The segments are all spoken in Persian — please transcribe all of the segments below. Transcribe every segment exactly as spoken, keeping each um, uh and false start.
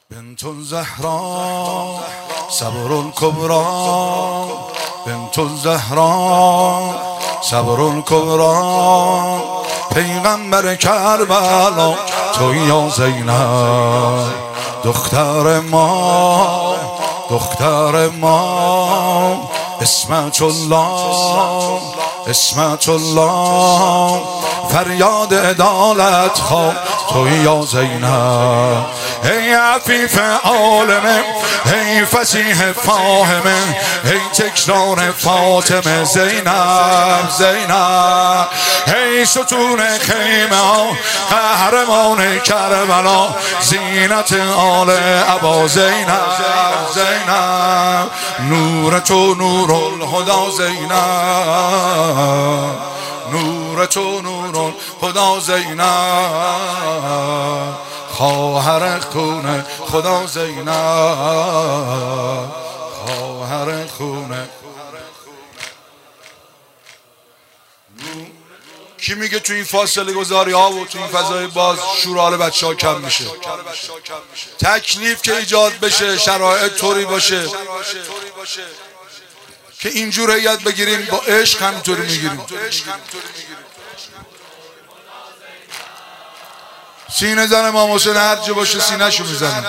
بنت الزهراء صبر الكبرى بنت الزهراء صبر الكبرى پیغمبر کربلا تو یا زینب دختر ما دختر ما اسمت الله اسمت الله فریاد عدالت خواه تو یا زینب ای عفیف عالمه ای فصیح فاهمه ای تکرار فاطمه زینب زینب ای ستون خیمه ها قهرمان کربلا زینت آل ابا زینب زینب نور تو نور الهدی زینب نور تو نور الهدی زینب خواهر خون خدا زینب خواهر خونه. کی میگه تو این فاصله گذاری ها و تو این فضای باز شورال بچه ها کم میشه؟ تکلیف که ایجاد بشه، شرایط طوری باشه که اینجور هیئت بگیریم، با عشق همینطوری میگیریم. سینه زن امام حسین هر جا باشه سینه شو میزنه.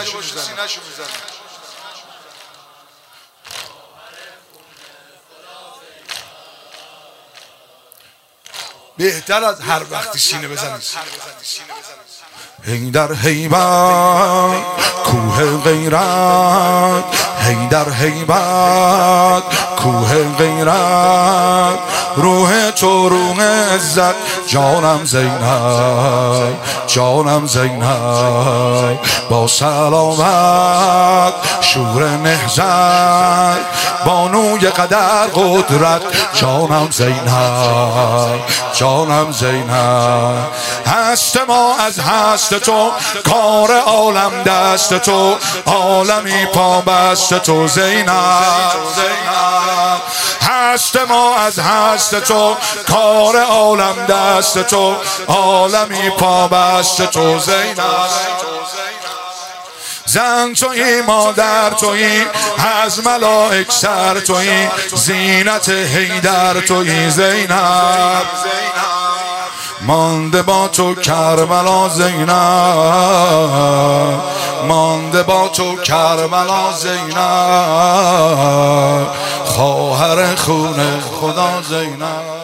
بهتر از هر وقتی سینه بزنید. حیدر هیبت کوه غیرت حیدر هیبت کوه غیرت روح تو روح عزت جانم زینب جانم زینب با سلامت شور نهضت بانوی قدر قدرت جانم زینب جانم زینب هست ما از هست تو کار عالم دست تو عالمی پا بست تو زینب زینب هست ما از هست تو کار عالم دست تو عالمی پا بست تو زینب زن تویی مادر تویی از ملائک سر تویی زینت حیدر تویی زینب مانده با تو کربلا زینب مانده با تو کربلا زینب خواهر خون خدا زینب.